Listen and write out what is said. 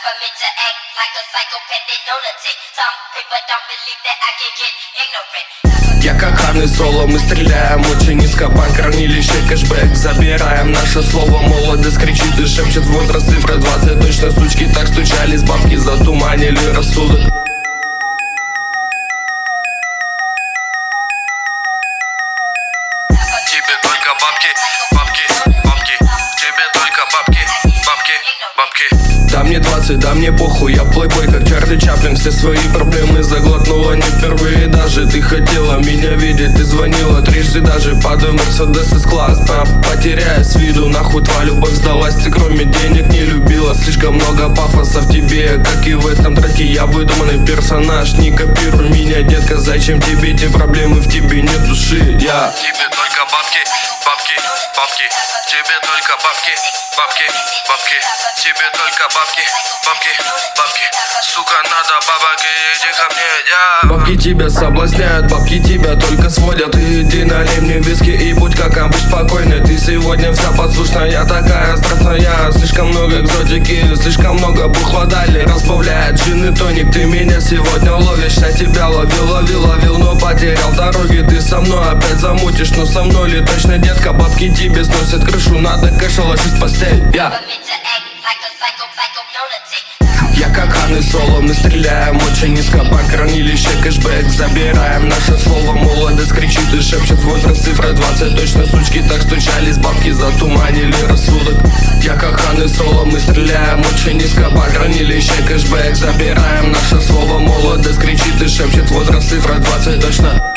for me to act like a psychopathic lunatic. Some people don't believe that I can get ignorant. Я как Хан и Соло, мы стреляем очень низко. Банк, хранилище, кэшбэк, забираем наше слово. Молодость кричит и шепчет, возраст цифра 20. Точно сучки так стучались, бабки затуманили рассудок. Тебе только бабки, бабки, бабки. Тебе только бабки, бабки, бабки. Да мне 20, да мне похуй, я плейбой, как Чарли Чаплин. Все свои проблемы заглотнула не впервые даже. Ты хотела меня видеть, ты звонила трижды даже. Падаю Мерседес из класс, потеряя с виду. Нахуй твоя любовь сдалась, ты кроме денег не любила. Слишком много пафоса в тебе, как и в этом треке. Я выдуманный персонаж, не копируй меня, детка. Зачем тебе эти проблемы, в тебе нет души, я. Тебе только бабки, бабки, бабки. Тебе только бабки, бабки, бабки. Тебе только бабки, бабки, бабки. Сука, надо бабок, иди ко мне, я. Бабки тебя соблазняют, бабки тебя только сводят. Иди налей мне виски и будь как обычно спокойный. Ты сегодня вся послушная, такая страстная. Слишком много экзотики, слишком много бухла дали. Разбавляет джин и тоник, ты меня сегодня ловишь. Я тебя ловил, но потерял дороги. Ты со мной опять замутишь, но со мной ли точно, детка? Бабки тебе сносят крышу, надо кэша ложись в постель, я. Я как Хан и Соло, мы стреляем очень низко. Банк, хранилище, кэшбэк, забираем наше слово. Молодость кричит и шепчет, возраст цифра 20. Точно сучки так стучались, бабки затуманили рассудок. Я как Хан и Соло, мы стреляем очень низко. Банк, хранилище, кэшбэк, забираем наше слово. Молодость кричит и шепчет, возраст цифра 20. Точно